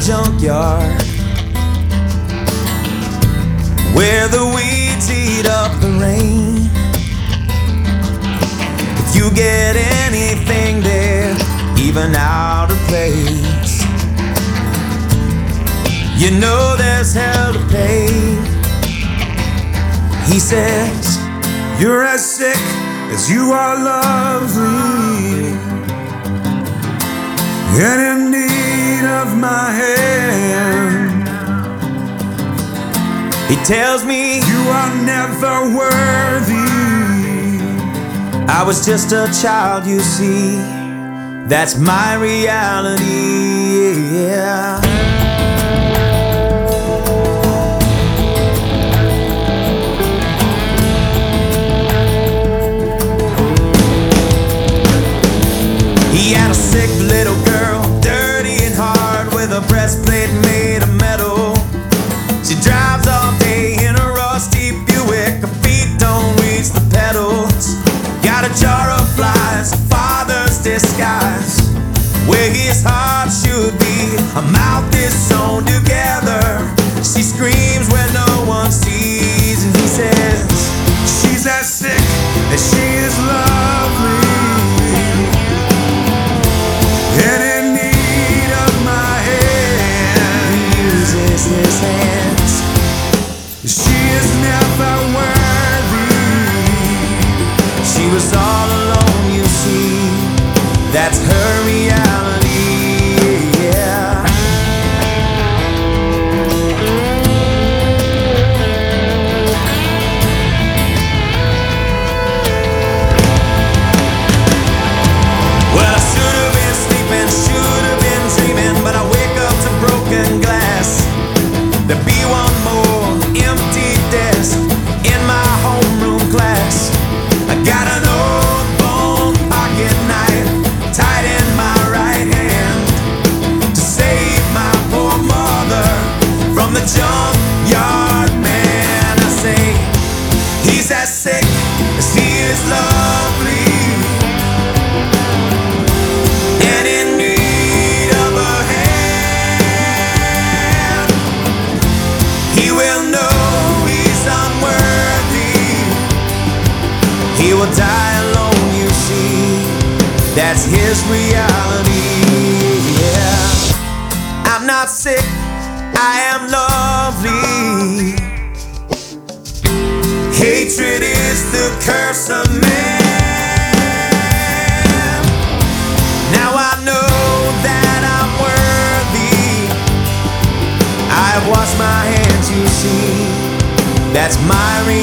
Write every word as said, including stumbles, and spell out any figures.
junkyard, where the weeds eat up the rain. If you get anything there, even out of place, you know there's hell to pay. He says, you're as sick as you are lovely, and in need of my hand. He tells me you are never worthy. I was just a child, you see. That's my reality, yeah. He had a sick little girl, dirty and hard, with a breastplate made of metal. She drives all day in a rusty Buick, her feet don't reach the pedals. Got a jar of flies, a father's disguise, where his heart should be. Her mouth is sewn together, she screams where no one sees. And he says, she's as sick as she is lovely, and in need of my hand. He uses his hands. She is never worthy. She was all alone, you see. That's her reality, yeah. Well, I should have been sleeping, should have been dreaming, but I wake up to broken glass. There'll be one more empty desk in my homeroom class. I got an old bone pocket knife tied in my right hand to save my poor mother from the junkyard man. I say, he's as sick as he is lovely, and in need of a hand. He will know he's unworthy. He will die alone, you see. That's his reality, yeah. I'm not sick, I am lovely. Hatred is the curse of man. Now I know that I'm worthy. I've washed my hands, you see. That's my reality.